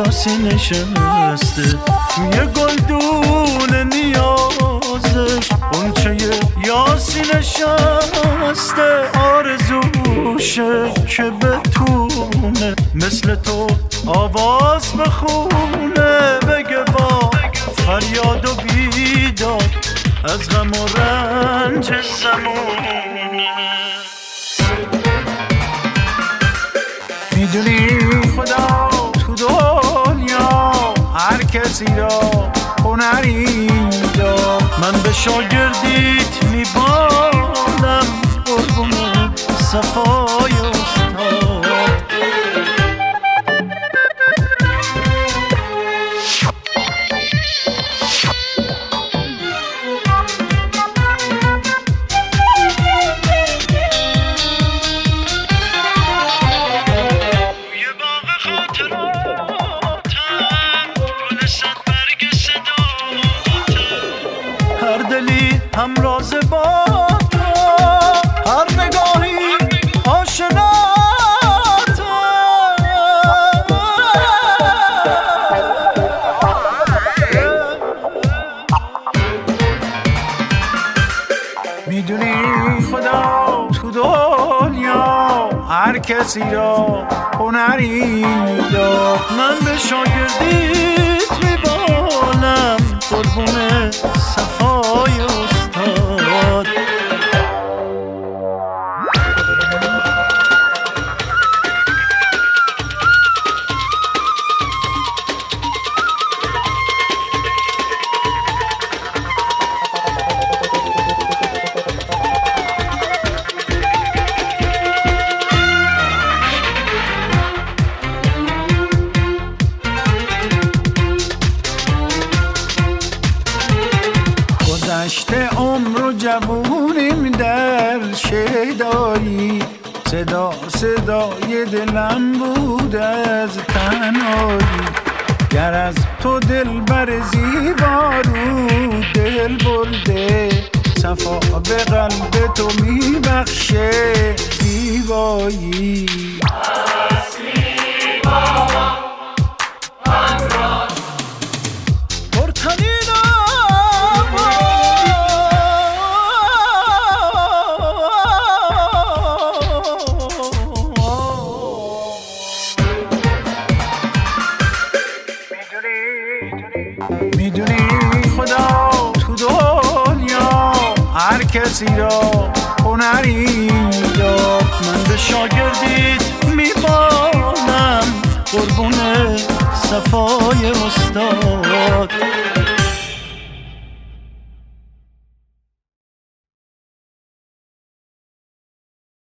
یاسی نشسته، یه گلدون نیازش اونچه یاسی نشسته. آرزوشه که بتونه مثل تو آواز بخونه، بگه با فریاد و بیداد از غم و رنج زمونه. میدونی خدا تو دنیا هر کسی را هنری داد، من به شاگردیت میبالم قربون صفای استاد. هر دلی همراز با تو، هر نگاهی آشناته. میدونی خدا تو دنیا هر کسی را هنری داد، من به شاگردیت میبالم قربون صفای استاد. گذشته عمر و جوونیم در شیدایی، صدا صدای دلم بود از تنهایی. گر از تو دل بر زیبا رو دل برده، صفا به قلب تو میبخشه زیبایی. میدونی خدا تو دنیا هر کسی را هنری داد، من به شاگردیت میبالم قربون صفای استاد.